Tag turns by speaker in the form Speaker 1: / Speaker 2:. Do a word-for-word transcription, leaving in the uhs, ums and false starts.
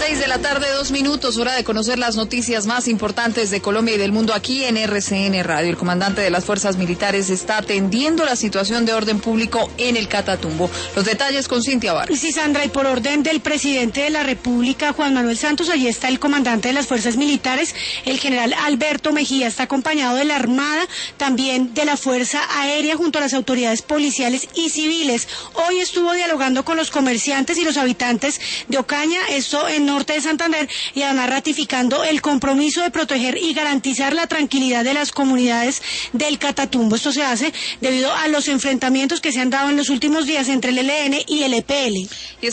Speaker 1: Seis de la tarde, dos minutos, hora de conocer las noticias más importantes de Colombia y del mundo aquí en R C N Radio. El comandante de las fuerzas militares está atendiendo la situación de orden público en el Catatumbo. Los detalles con Cintia Vargas.
Speaker 2: Sí, Sandra, y por orden del presidente de la República, Juan Manuel Santos, allí está el comandante de las fuerzas militares, el general Alberto Mejía, está acompañado de la Armada, también de la Fuerza Aérea, junto a las autoridades policiales y civiles. Hoy estuvo dialogando con los comerciantes y los habitantes de Ocaña, esto en norte de Santander, y además ratificando el compromiso de proteger y garantizar la tranquilidad de las comunidades del Catatumbo. Esto se hace debido a los enfrentamientos que se han dado en los últimos días entre el E L N y el E P L.
Speaker 1: Y